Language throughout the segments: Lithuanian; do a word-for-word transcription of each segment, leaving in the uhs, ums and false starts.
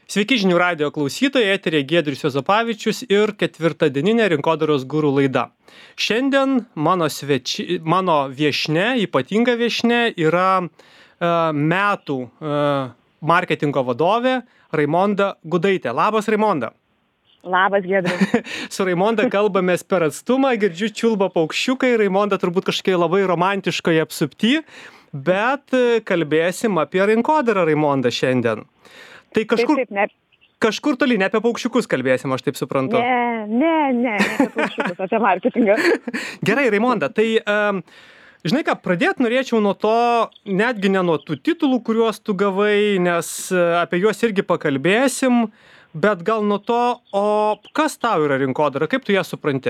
Sveiki žinių radijo klausytojai, eteryje Giedrius Juozapavičius ir ketvirtadieninė rinkodaros guru laida. Šiandien mano, sveči, mano viešnia, ypatinga viešnia yra uh, metų uh, marketingo vadovė Raimonda Gudaitė. Labas, Raimonda. Labas, Giedrius. Su Raimonda kalbamės per atstumą, girdžiu čiulba paukščiukai, Raimonda turbūt kažkokia labai romantiškoje apsupty, bet kalbėsim apie rinkodarą, Raimonda, šiandien. Tai kažkur, taip, taip, ne. kažkur toli, ne apie paukščiukus kalbėsim, aš taip suprantu. Ne, ne, ne, ne apie paukščiukus, apie marketingą. Gerai, Raimonda, tai um, žinai ką, pradėt norėčiau nuo to, netgi ne nuo tų titulų, kuriuos tu gavai, nes apie juos irgi pakalbėsim, bet gal nuo to, o kas tau yra rinkodara, kaip tu ją supranti?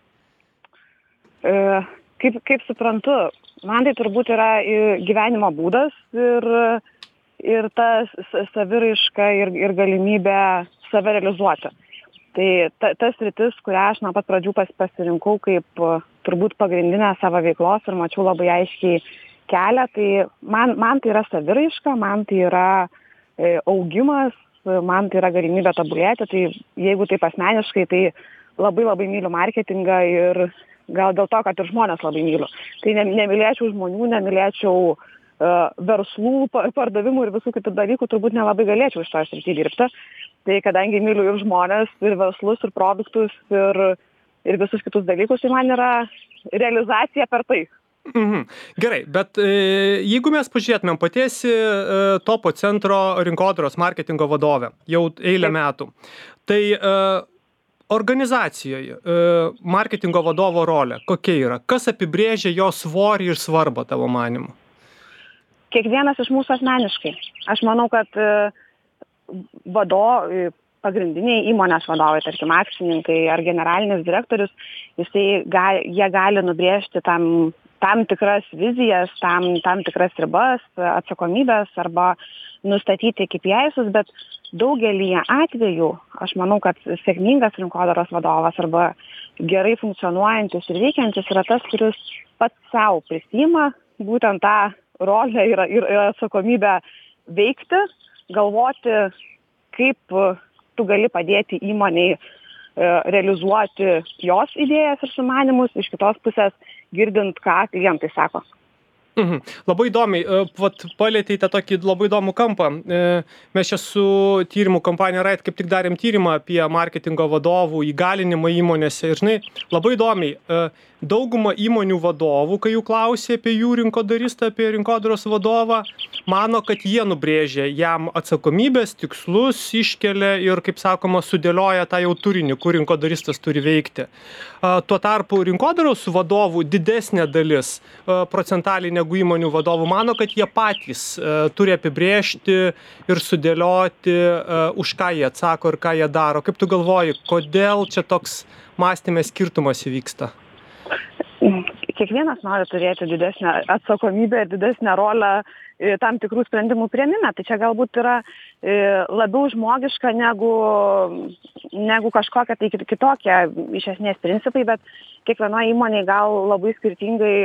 E, kaip, kaip suprantu, man tai turbūt yra gyvenimo būdas ir ir ta saviraiška ir, ir galimybė save realizuoti. Tai ta, tas sritis, kurią aš nuo pat pradžių pas, pasirinkau kaip turbūt pagrindinę savo veiklos ir mačiau labai aiškiai kelią, tai man, man tai yra saviraiška, man tai yra e, augimas, man tai yra galimybė tobulėti, tai jeigu taip asmeniškai, tai labai labai myliu marketingą ir gal dėl to, kad ir žmonės labai myliu. Tai ne, nemylėčiau žmonių, nemylėčiau verslų, pardavimų ir visų kitų dalykų, turbūt nelabai galėčiau iš to srityje dirbti. Tai kadangi myliu ir žmonės, ir verslus, ir produktus, ir, ir visus kitus dalykus, tai man yra realizacija per tai. Mhm. Gerai, bet e, jeigu mes pažiūrėtumėm, patiesi e, Topo centro rinkodaros marketingo vadovė jau eilę Taip. metų, tai e, organizacijoje e, marketingo vadovo rolė kokia yra? Kas apibrėžia jo svorį ir svarbą tavo manymu? Kiekvienas iš mūsų asmeniškai. Aš manau, kad vado, pagrindiniai įmonės vadovai, tarkim, akcininkai ar generalinis direktorius, jisai, gal, jie gali nubrėžti tam, tam tikras vizijas, tam, tam tikras ribas, atsakomybės arba nustatyti K P I-sus, bet daugelį atvejų, aš manau, kad sėkmingas rinkodaros vadovas arba gerai funkcionuojantis ir veikiantis yra tas, kuris pats savo prisima būtent tą rolę ir, ir, ir atsakomybę veikti, galvoti, kaip tu gali padėti įmonei e, realizuoti jos idėjas ir sumanymus, iš kitos pusės girdint, ką klientai sako. Mhm. Labai įdomiai, vat palietei tą tokį labai įdomų kampą. Mes čia su tyrimų kompanija Right kaip tik darėm tyrimą apie marketingo vadovų įgalinimą įmonėse. Ir žinai, labai įdomiai, dauguma įmonių vadovų, kai jų klausė apie jų rinkodaristą, apie rinkodaros vadovą, mano, kad jie nubrėžia jam atsakomybės, tikslus, iškelia ir, kaip sakoma, sudėlioja tą jau turinį, kur rinkodaristas turi veikti. Tuo tarpu rinkodaros vadovų didesnė dalis procentaliai negu įmonių vadovų mano, kad jie patys uh, turi apibrėžti ir sudėlioti, uh, už ką jie atsako ir ką jie daro. Kaip tu galvoji, kodėl čia toks mąstyme skirtumas įvyksta? Kiekvienas nori turėti didesnę atsakomybę ir didesnę rolę tam tikrų sprendimų priėmime. Tai čia galbūt yra labiau žmogiška negu, negu kažkokia tai kitokia iš esmės principai, bet kiekvienoje įmonėje gal labai skirtingai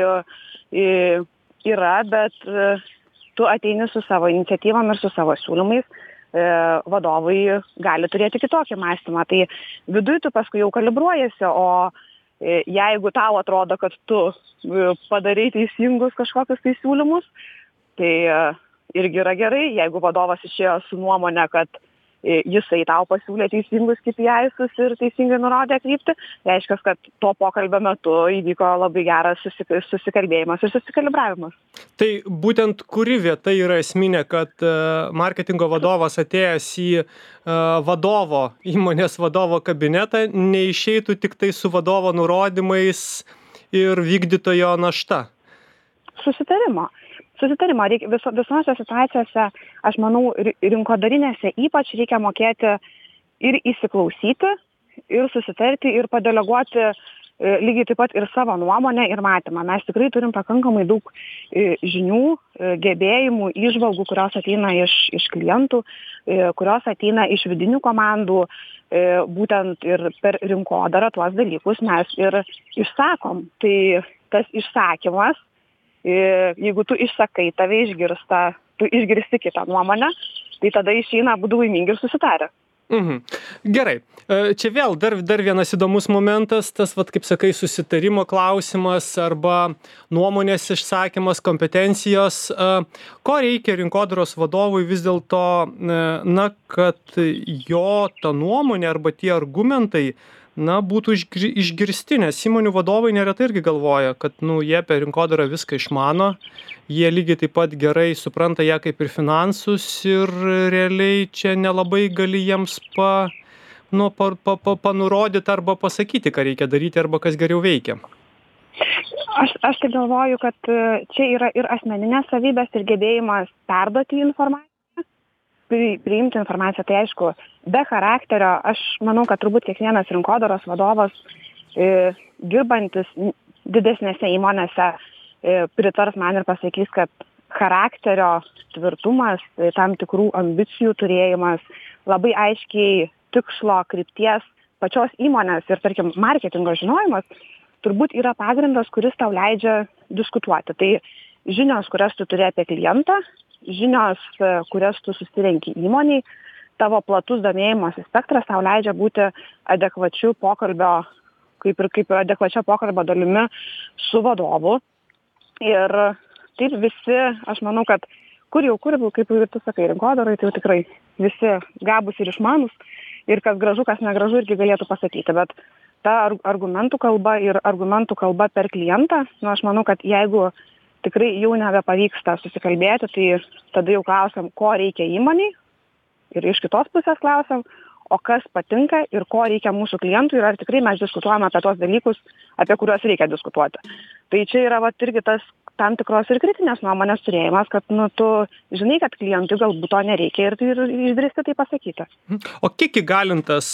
yra, bet tu ateini su savo iniciatyvom ir su savo siūlymais, vadovai gali turėti kitokį mąstymą. Tai viduj tu paskui jau kalibruojasi, o jeigu tau atrodo, kad tu padarai teisingus kažkokius tai siūlymus, tai irgi yra gerai. Jeigu vadovas išėjo su nuomonė, kad jisai tau pasiūlė teisingus K P I-sus ir teisingai nurodė kryptį, reiškia, kad to pokalbio metu įvyko labai geras susikalbėjimas ir susikalibravimas. Tai būtent kuri vieta yra esminė, kad marketingo vadovas atėjęs į vadovo, įmonės vadovo kabinetą, neišeitų tik tai su vadovo nurodymais ir vykdytojo našta? Susitarimo. Susitarimo reikia viso, visose situacijose, aš manau, rinkodarinėse ypač reikia mokėti ir įsiklausyti, ir susitarti, ir padeleguoti e, lygiai taip pat ir savo nuomonę ir matymą. Mes tikrai turim pakankamai daug e, žinių, e, gebėjimų, įžvalgų, kurios ateina iš, iš klientų, e, kurios ateina iš vidinių komandų, e, būtent ir per rinkodarą tuos dalykus mes ir išsakom. Tai tas išsakymas, jeigu tu išsakai, tave išgirsta, tu išgirsti kitą nuomonę, tai tada išeina abudu laimingi ir susitarę. Mhm. Gerai. Čia vėl dar, dar vienas įdomus momentas, tas, vat, kaip sakai, susitarimo klausimas arba nuomonės išsakymas, kompetencijos. Ko reikia rinkodaros vadovui vis dėlto, na, kad jo ta nuomonė arba tie argumentai, na, būtų išgirsti, nes įmonių vadovai neretai irgi galvoja, kad, nu, jie per rinkodarą viską išmano, jie lygiai taip pat gerai supranta ją kaip ir finansus ir realiai čia nelabai gali jiems pa, nu, pa, pa, pa, panurodyti arba pasakyti, ką reikia daryti arba kas geriau veikia. Aš, aš tai galvoju, kad čia yra ir asmeninės savybės, ir gebėjimas perduoti informaciją, priimti informaciją. Tai aišku, be charakterio, aš manau, kad turbūt kiekvienas rinkodaros vadovas, e, dirbantis didesnėse įmonėse, e, pritars man ir pasakys, kad charakterio tvirtumas, e, tam tikrų ambicijų turėjimas, labai aiškiai tikslo krypties pačios įmonės ir, tarkim, marketingo žinojimas, turbūt yra pagrindas, kuris tau leidžia diskutuoti. Tai žinios, kurias tu turi apie klientą, žinios, kurias tu susirenki įmoniai, tavo platus domėjimosi spektras tau leidžia būti adekvačiu pokalbio, kaip ir kaip adekvačia pokalbio dalimi su vadovu. Ir taip visi, aš manau, kad kur jau kur, kaip ir tu sakai, rinkodarai, tai jau tikrai visi gabus ir išmanus, ir kas gražu, kas negražu irgi galėtų pasakyti. Bet ta argumentų kalba ir argumentų kalba per klientą, nu, aš manau, kad jeigu tikrai jau nebepavyksta susikalbėti, tai tada jau klausiam, ko reikia įmoniai, ir iš kitos pusės klausiam, o kas patinka ir ko reikia mūsų klientui, ir ar tikrai mes diskutuojame apie tos dalykus, apie kuriuos reikia diskutuoti. Tai čia yra vat, irgi tas tam tikros ir kritinės nuomonės turėjimas, kad nu, tu žinai, kad klientui galbūt to nereikia ir, ir išdrįsti tai pasakyti. O kiek įgalintas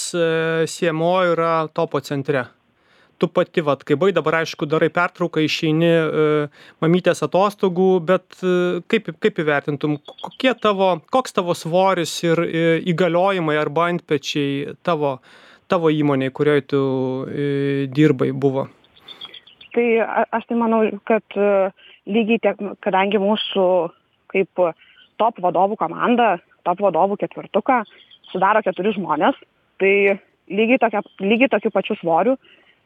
C M O yra topo centre? Tu pati, vat, kai bai dabar, aišku, darai pertrauką, išeini e, mamytės atostogų, bet e, kaip, kaip įvertintum, kokie tavo, koks tavo svoris ir e, įgaliojimai arba antpečiai tavo, tavo įmonėje, kurioje tu e, dirbai, buvo? Tai a, aš tai manau, kad e, lygiai tiek, kadangi mūsų kaip top vadovų komanda, top vadovų ketvirtuką sudaro keturi žmonės, tai lygiai, tokia, lygiai tokiu pačiu svoriu,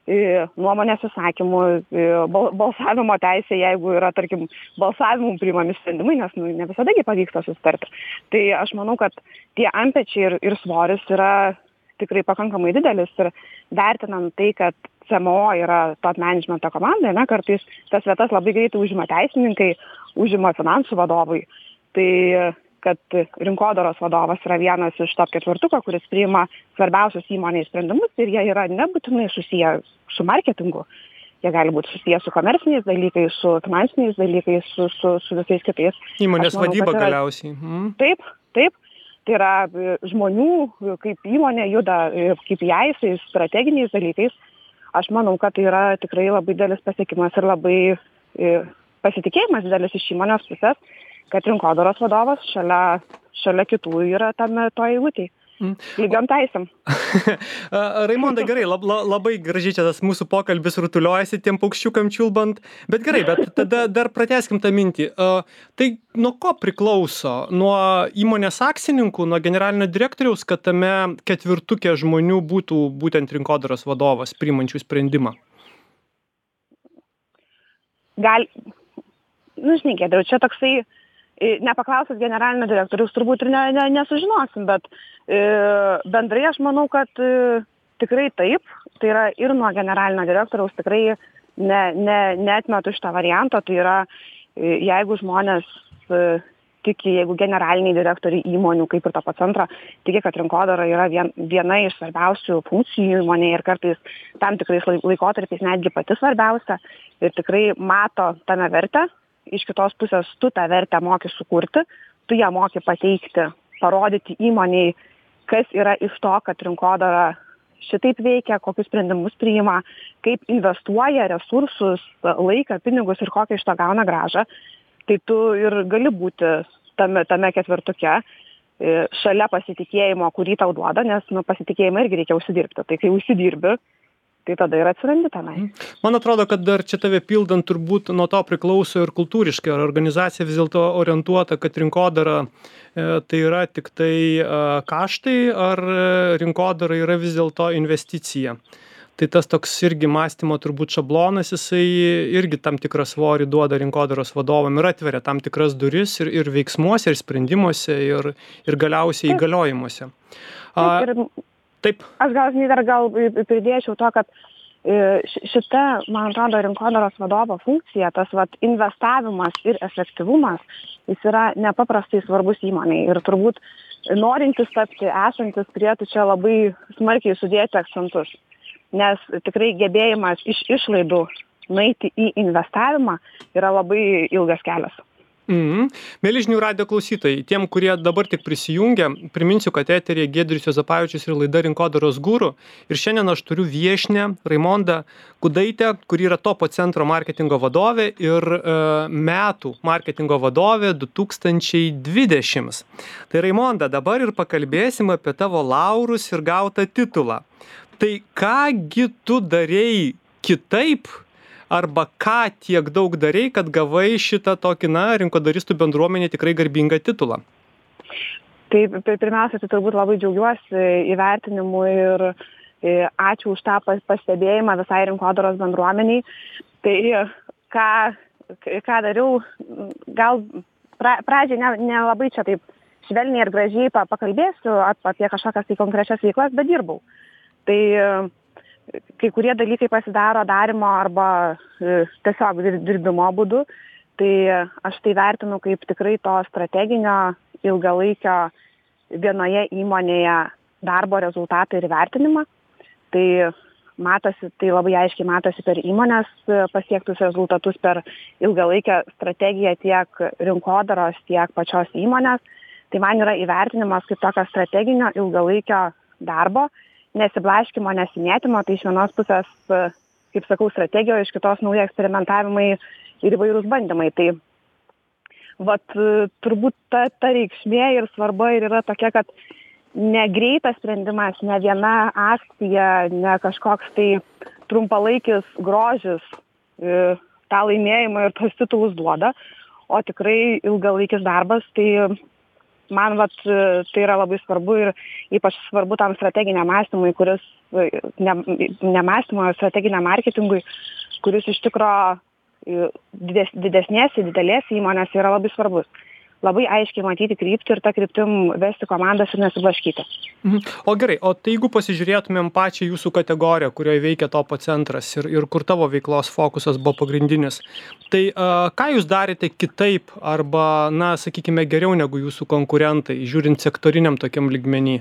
nuomonės įsakymų, balsavimo teisė, jeigu yra, tarkim, balsavimų priimami sprendimai, nes nu, ne visadagi pavyksta susitarti. Tai aš manau, kad tie antpečiai ir, ir svoris yra tikrai pakankamai didelis ir vertinant tai, kad C M O yra top managemento komanda, ne, kartais tas vietas labai greitai užima teisininkai, užima finansų vadovai. Tai kad rinkodaros vadovas yra vienas iš top ketvirtuko, kuris priima svarbiausius įmonės sprendimus ir jie yra nebūtinai susiję su marketingu. Jie gali būti susiję su komerciniais dalykais, su finansiniais dalykais, su, su, su visais kitais. Įmonės manau, vadyba yra, galiausiai. Mm. Taip, taip. Tai yra žmonių, kaip įmonė juda, kaip jaisais, strateginiais dalykais. Aš manau, kad tai yra tikrai labai didelis pasiekimas ir labai pasitikėjimas didelis iš įmonės pusės, kad rinkodaros vadovas šalia, šalia kitų yra tame to eilutėj. Mm. Lygiom teisėm. Raimondai, gerai, lab, labai gražiai čia tas mūsų pokalbis rutuliuojasi tiem paukščiukam čiulbant, bet gerai, bet tada dar pratęskim tą mintį. Tai nuo ko priklauso? Nuo įmonės akcininkų, nuo generalinio direktoriaus, kad tame ketvirtukė žmonių būtų būtent rinkodaros vadovas, priimančių sprendimą? Gal, nu žinai, Giedriau, čia toksai nepaklausęs generalinio direktoriaus turbūt ir ne, ne, nesužinosim, bet e, bendrai aš manau, kad e, tikrai taip, tai yra ir nuo generalinio direktoriaus tikrai ne, ne, neatmetu šitą variantą, tai yra e, jeigu žmonės e, tiki, jeigu generaliniai direktoriai įmonių, kaip ir to centro, tiki, kad rinkodara yra vien, viena iš svarbiausių funkcijų įmonėje ir kartais tam tikrais laikotarpiais netgi pati svarbiausia ir tikrai mato tame vertę. Iš kitos pusės tu tą vertę moki sukurti, tu ją moki pateikti, parodyti įmoniai, kas yra iš to, kad rinkodara šitaip veikia, kokius sprendimus priima, kaip investuoja resursus, laiką, pinigus ir kokią iš to gauna grąžą. Tai tu ir gali būti tame, tame ketvirtuke šalia pasitikėjimo, kurį tau duoda, nes nu, pasitikėjimą irgi reikia užsidirbti. Tai kai užsidirbi, tai tada ir atsirandi tenai. Man atrodo, kad dar čia tave pildant turbūt nuo to priklauso ir kultūriškai, ar organizacija vis dėlto orientuota, kad rinkodara e, tai yra tik tai e, kaštai, ar rinkodara yra vis dėlto investicija. Tai tas toks irgi mąstymo turbūt šablonas, jisai irgi tam tikrą svorį duoda rinkodaros vadovam ir atveria tam tikras duris ir, ir veiksmuose, ir sprendimuose, ir, ir galiausiai įgaliojimuose. A, Taip, ir taip. Aš gal, dar gal pridėčiau to, kad šita, man atrodo, rinkodaros vadovo funkcija, tas vat, investavimas ir efektyvumas, jis yra nepaprastai svarbus įmonei. Ir turbūt norintis tapti, esantis turėtų čia labai smarkiai sudėti akcentus. Nes tikrai gebėjimas iš išlaidų nueiti į investavimą yra labai ilgas kelias. Mhm. Mėly žinių radijo klausytojai, tiem, kurie dabar tik prisijungia, priminsiu, kad eteryje Giedrius Juozapavičius ir laida Rinkodaros guru. Ir šiandien aš turiu viešnią Raimondą Kudaitę, kuri yra Topo centro marketingo vadovė ir e, metų marketingo vadovė du tūkstančiai dvidešimt. Tai Raimonda, dabar ir pakalbėsim apie tavo laurus ir gautą titulą. Tai kągi tu darei kitaip, arba ką tiek daug darei, kad gavai šitą tokį, na, rinkodaristų bendruomenė tikrai garbingą titulą? Tai pirmiausia, tai turbūt labai džiaugiuosi įvertinimu ir ačiū už tą pastebėjimą visai rinkodaros bendruomeniai. Tai ką, ką dariau, gal pra, pradžiai ne, nelabai čia taip švelniai ir gražiai pakalbėsiu apie kažkokias tai konkrečias veiklas, bet dirbau. Tai kai kurie dalykai pasidaro darimo arba e, tiesiog dirbimo būdu, tai aš tai vertinu kaip tikrai to strateginio ilgalaikio vienoje įmonėje darbo rezultatą ir vertinimą. Tai matosi, tai labai aiškiai matosi per įmonės pasiektus rezultatus, per ilgalaikę strategiją tiek rinkodaros, tiek pačios įmonės. Tai man yra įvertinimas kaip tokio strateginio ilgalaikio darbo, nesiblaškimo, nesimėtimo, tai iš vienos pusės, kaip sakau, strategijoje, iš kitos nauji eksperimentavimai ir įvairūs bandymai. Tai vat, turbūt ta, ta reikšmė ir svarba ir yra tokia, kad ne greitas sprendimas, ne viena akcija, ne kažkoks tai trumpalaikis grožis e, tą laimėjimą ir tos titulus duoda, o tikrai ilgalaikis darbas, tai man vat, tai yra labai svarbu ir ypač svarbu tam strateginiam mąstymui, kuris, ne, ne mąstymui, o strateginiam marketingui, kuris iš tikro dides, didesnės ir didelės įmonės yra labai svarbus. Labai aiškiai matyti kryptį ir tą kryptim vesti komandas ir nesiblaškyti. Mhm. O gerai, o tai jeigu pasižiūrėtumėm pačią jūsų kategoriją, kurioje veikia Topo centras ir, ir kur tavo veiklos fokusas buvo pagrindinis, tai uh, ką jūs darėte kitaip arba, na, sakykime, geriau negu jūsų konkurentai, žiūrint sektoriniam tokiam lygmenį?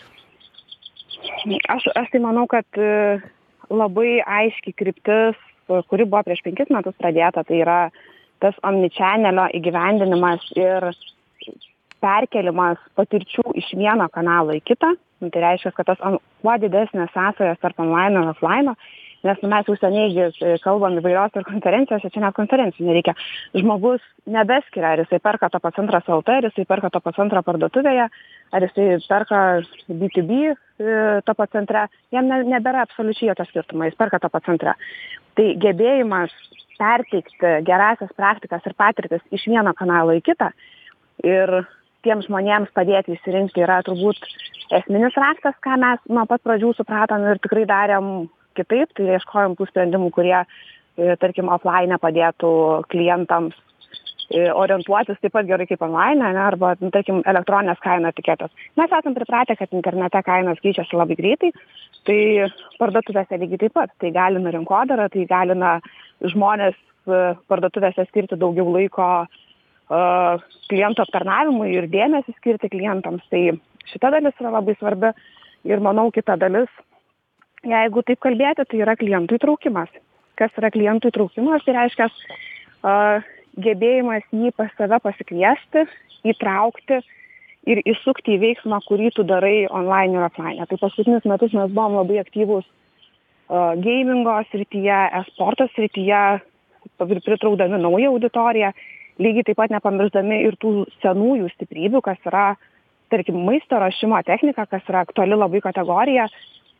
Aš, aš tai manau, kad labai aiški kryptis, kuri buvo prieš penkis metus pradėta, tai yra tas omnichannelio įgyvendinimas ir perkelimas patirčių iš vieno kanalo į kitą. Tai reiškia, kad tas kuo didesnės sąsajos tarp online ir offline, nes nu, mes jau seniai kalbam įvairios ir konferencijose, čia net konferencijų nereikia. Žmogus nebeskiria, ar jisai perka Topo centras L T, ar jisai perka Topo centro parduotuvėje, ar jisai perka B to B Topo centre, jam ne, nebėra absoliučiai jokio skirtumo, jis perka Topo centre. Tai gebėjimas perteikti gerasias praktikas ir patirtis iš vieno kanalo į kitą ir tiems žmonėms padėti išsirinkti yra turbūt esminis raktas, ką mes nuo pat pradžių supratom ir tikrai darėm kitaip, tai ieškojom tų sprendimų, kurie, tarkim, offline padėtų klientams orientuotis taip pat gerai kaip online, ne, arba, tarkim, elektroninės kainų etiketės. Mes esam pripratę, kad internete kainos keičiasi labai greitai, tai parduotuvėse lygiai taip pat. Tai galina rinkodara, tai galina žmonės parduotuvėse skirti daugiau laiko uh, klientų aptarnavimui ir dėmesį skirti klientams. Tai šita dalis yra labai svarbi ir manau kita dalis, jeigu taip kalbėti, tai yra klientų įtraukimas. Kas yra klientų įtraukimas? Tai reiškia uh, gebėjimas jį pas save pasikviesti, įtraukti ir įsukti į veiksmą, kurį tu darai online ir offline. Tai paskutinius metus mes buvom labai aktyvūs uh, gamingo srityje, e-sporto srityje, pritraukdami naują auditoriją, lygiai taip pat nepamiršdami ir tų senųjų stiprybių, kas yra, tarkim, maisto ruošimo technika, kas yra aktuali labai kategorija.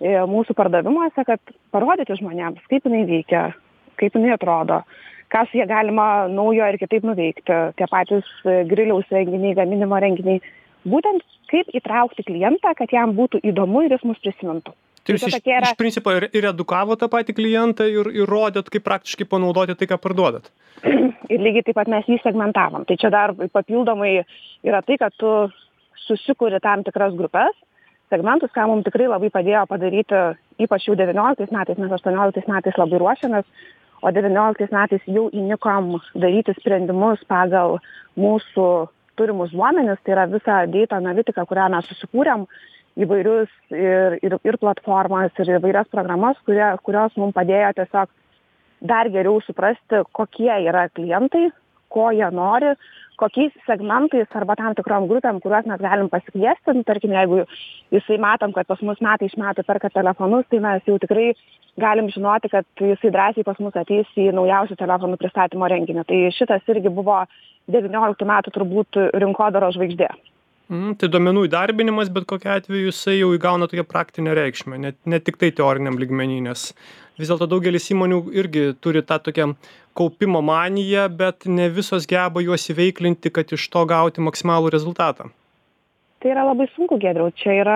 mūsų pardavimuose, kad parodyti žmonėms, kaip jinai veikia, kaip jinai atrodo, ką su jie galima naujo ir kitaip nuveikti, tie patys griliaus renginiai, gaminimo renginiai, būtent kaip įtraukti klientą, kad jam būtų įdomu ir jis mus prisimintų. Tai jūs iš, yra... iš principo ir, ir edukavo tą patį klientą ir, ir rodėt, kaip praktiškai panaudoti tai, ką parduodat. Ir lygiai taip pat mes jį segmentavom. Tai čia dar papildomai yra tai, kad tu susikuri tam tikras grupės, segmentus, ką mums tikrai labai padėjo padaryti, ypač jau devynioliktais metais, mes aštuonioliktais metais labai ruošiamės, o devynioliktais metais jau įnikom daryti sprendimus pagal mūsų turimus duomenis, tai yra visa data analitika, kurią mes susikūrėm, įvairius ir, ir, ir platformas, ir įvairias programas, kurie, kurios mums padėjo tiesiog dar geriau suprasti, kokie yra klientai, ko jie nori, kokiais segmentais arba tam tikrom grupėm, kuriuos mes galim pasikviesti. Tarkim, jeigu jisai matom, kad pas mus metai iš metų perka telefonus, tai mes jau tikrai galim žinoti, kad jisai drąsiai pas mus ateis į naujausių telefonų pristatymo renginį. Tai šitas irgi buvo devynioliktų metų turbūt rinkodaros žvaigždė. Mm, tai duomenų įdarbinimas, bet kokia atveju jisai jau įgauna tokią praktinę reikšmę, ne, ne tik tai teoriniam lygmenį, nes vis dėlto daugelis įmonių irgi turi tą tokią kaupimo maniją, bet ne visos geba juos įveiklinti, kad iš to gauti maksimalų rezultatą. Tai yra labai sunku, Giedriau, čia yra,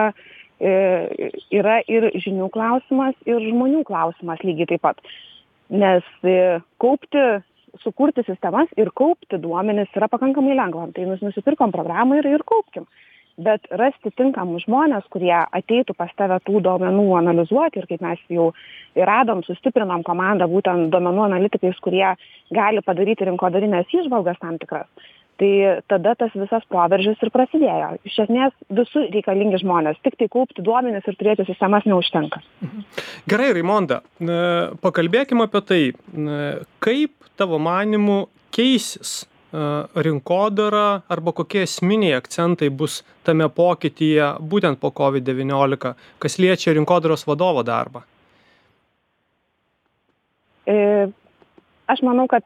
yra ir žinių klausimas, ir žmonių klausimas lygiai taip pat, nes kaupti sukurti sistemas ir kaupti duomenis yra pakankamai lengva. Tai nusipirkom programą ir, ir kaupkim. Bet rasti tinkamus žmonės, kurie ateitų pas tave tų duomenų analizuoti ir kaip mes jau radom, sustiprinom komandą būtent duomenų analitikais, kurie gali padaryti rinkodarinės įžvalgas tam tikras. Tai tada tas visas proveržis ir prasidėjo. Iš esmės visų reikalingi žmonės, tik tai kaupti duomenis ir turėti sistemas neužtenka. Gerai, Raimonda, pakalbėkime apie tai, kaip tavo manymu keisis rinkodara arba kokie esminiai akcentai bus tame pokytyje būtent po covid devyniolika, kas liečia rinkodaros vadovo darbą? E, aš manau, kad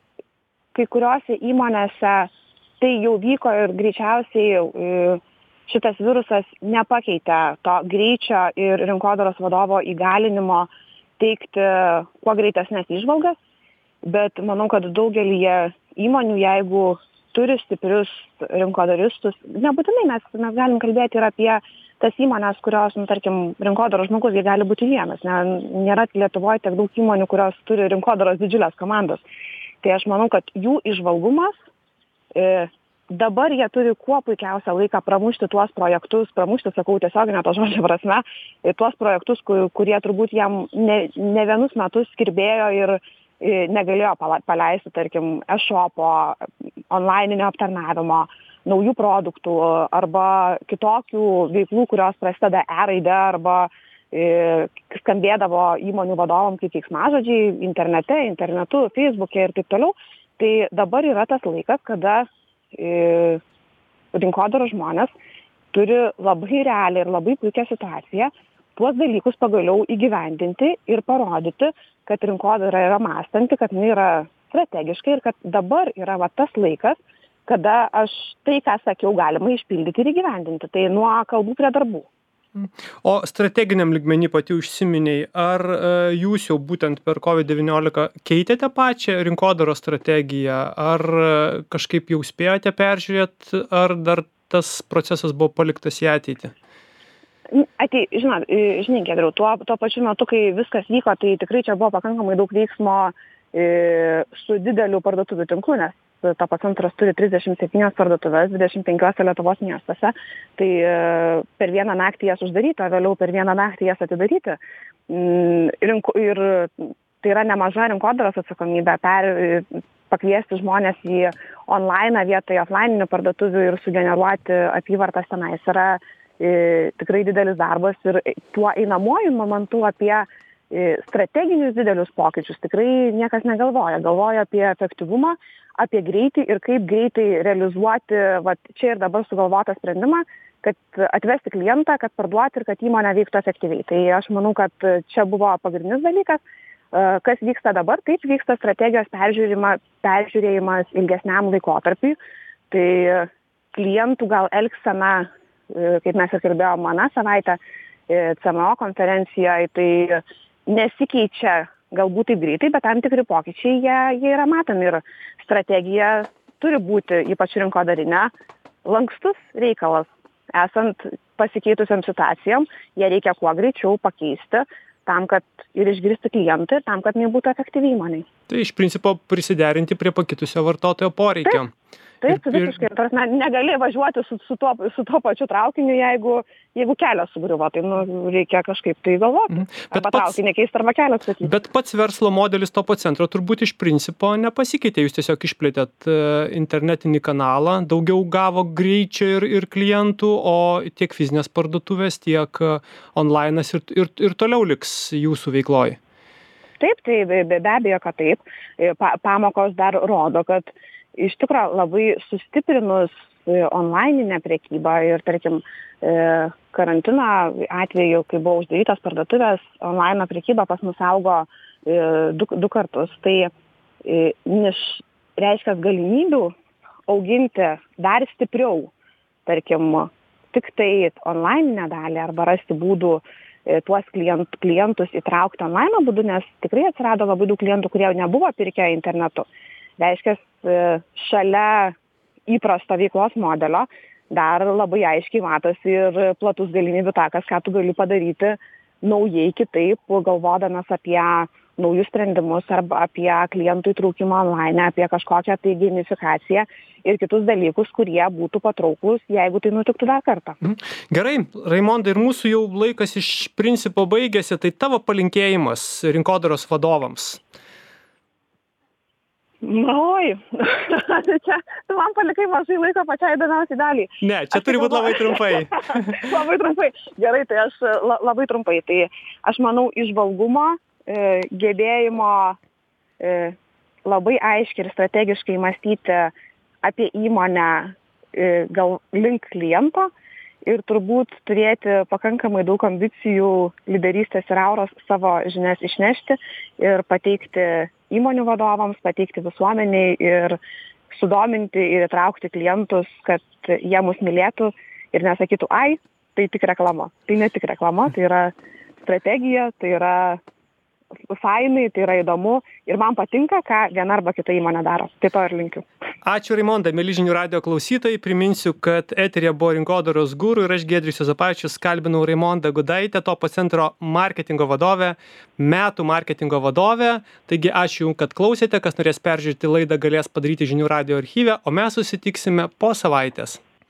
kai kuriuose įmonėse tai jau vyko ir greičiausiai e, šitas virusas nepakeitė to greičio ir rinkodaros vadovo įgalinimo teikti kuo greitesnės įžvalgas, bet manau, kad daugelį įmonių, jeigu turi stiprius rinkodaristus, nebūtinai mes, mes galim kalbėti ir apie tas įmonės, kurios, nu, tarkim, rinkodaros žmogus, jie gali būti vienas. Ne, nėra Lietuvoje tiek daug įmonių, kurios turi rinkodaros didžiulės komandos. Tai aš manau, kad jų įžvalgumas, e, dabar jie turi kuo puikiausią laiką pramušti tuos projektus, pramušti, sakau, tiesioginę to žodžio prasme, tuos projektus, kur, kurie turbūt jam ne, ne vienus metus skirbėjo ir negalėjo paleisti, tarkim, e-shopo, onlininio aptarnavimo, naujų produktų arba kitokių veiklų, kurios prasideda e-raide arba e, skambėdavo įmonių vadovom kaip keiksmažodžiai internete, internetu, Facebook'e ir taip toliau. Tai dabar yra tas laikas, kada e, rinkodaros žmonės turi labai realią ir labai puikią situaciją tuos dalykus pagaliau įgyvendinti ir parodyti, kad rinkodara yra mąstanti, kad jinai yra strategiškai ir kad dabar yra va, tas laikas, kada aš tai, ką sakiau, galima išpildyti ir įgyvendinti. Tai nuo kalbų prie darbų. O strateginiam lygmenį pati užsiminiai, ar jūs jau būtent per covid devyniolika keitėte pačią rinkodaros strategiją, ar kažkaip jau spėjote peržiūrėti, ar dar tas procesas buvo paliktas į ateitį? Atei, žinot, žinai, Giedriau, tuo, tuo pačiu metu, kai viskas vyko, tai tikrai čia buvo pakankamai daug veiksmo e, su dideliu parduotuvių tinklu, nes Topo centras turi trisdešimt septynias parduotuvės dvidešimt penkiuose Lietuvos miestuose, tai e, per vieną naktį jas uždaryti, vėliau per vieną naktį jas atidaryti. Ir, ir tai yra nemaža rinkodaros atsakomybė per, pakviesti žmonės į online vietoj offline'inių parduotuvių ir sugeneruoti apyvartas tenais yra tikrai didelis darbas ir tuo einamuoju momentu apie strateginius didelius pokyčius tikrai niekas negalvoja. Galvoja apie efektyvumą, apie greitį ir kaip greitai realizuoti va, čia ir dabar sugalvotą sprendimą, kad atvesti klientą, kad parduoti ir kad įmonė veiktų efektyviai. Tai aš manau, kad čia buvo pagrindinis dalykas. Kas vyksta dabar, taip vyksta strategijos peržiūrėjimas ilgesniam laikotarpiui. Tai klientų gal elgsena, kaip mes ir kalbėjome aną savaitę, C M O konferencijoje, tai nesikeičia galbūt taip greitai, bet tam tikri pokyčiai jie, jie yra matomi ir strategija turi būti, ypač rinkodarinė, lankstus reikalas. Esant pasikeitusiam situacijom, jie reikia kuo greičiau pakeisti tam, kad ir išgirsti klientų ir tam, kad nebūtų efektyvi įmonė. Tai iš principo prisiderinti prie pakitusio vartotojo poreikio. Taip, taip, visiškai. Ir negali važiuoti su, su, tuo, su tuo pačiu traukiniu, jeigu, jeigu kelias sugriuvo, tai nu, reikia kažkaip tai galvoti. Mhm. Arba pats, traukinį keisti, arba kelią statyti. Bet pats verslo modelis Topo centro turbūt iš principo nepasikeitė. Jūs tiesiog išplėtėt internetinį kanalą, daugiau gavo greičio ir, ir klientų, o tiek fizinės parduotuvės, tiek online'as ir, ir, ir toliau liks jūsų veikloje. Taip, tai be, be abejo, kad taip. Pa, pamokos dar rodo, kad iš tikrųjų labai sustiprinus online'inę prekybą ir, tarkim, karantino atveju, kai buvo uždarytos parduotuvės, online prekyba pas mus augo du, du kartus. Tai niš, reiškia galimybių auginti dar stipriau, tarkim, tik tai online'inę dalį arba rasti būdų tuos klient, klientus įtraukti online būdu, nes tikrai atsirado labai daug klientų, kurie nebuvo pirkę internetu. Reiškia, šalia įprasto veiklos modelio dar labai aiškiai matosi ir platus galimybių takas, ką tu gali padaryti naujai kitaip, galvodamas apie naujus sprendimus arba apie klientų įtraukimą online, apie kažkokią tai gamifikaciją ir kitus dalykus, kurie būtų patrauklus, jeigu tai nutiktų dar kartą. Gerai, Raimondai, ir mūsų jau laikas iš principo baigėsi, tai tavo palinkėjimas rinkodaros vadovams. Oi, čia tu man palikai mažai laiko pačiai įdomiausiai daliai. Ne, čia aš turi būti labai trumpai. Labai trumpai. Gerai, tai aš la, labai trumpai. Tai aš manau, įžvalgumo, e, gebėjimo e, labai aiškiai ir strategiškai mąstyti apie įmonę e, gal link kliento ir turbūt turėti pakankamai daug ambicijų, lyderystės ir auros savo žinias išnešti ir pateikti įmonių vadovams, pateikti visuomeniai ir sudominti ir įtraukti klientus, kad jie mus mylėtų ir nesakytų, ai, tai tik reklama. Tai ne tik reklama, tai yra strategija, tai yra fainai, tai yra įdomu ir man patinka, ką viena arba kita įmonė daro. Tai to ir linkiu. Ačiū, Raimonda, mieli žinių radijo klausytojai. Priminsiu, kad eteryje buvo rinkodaros guru ir aš Giedrius Juozapavičius kalbinau Raimondą Gudaitę, Topo centro marketingo vadovę, metų marketingo vadovę. Taigi ačiū Jums, kad klausėte. Kas norės peržiūrėti laidą, galės padaryti žinių radijo archyve, o mes susitiksime po savaitės.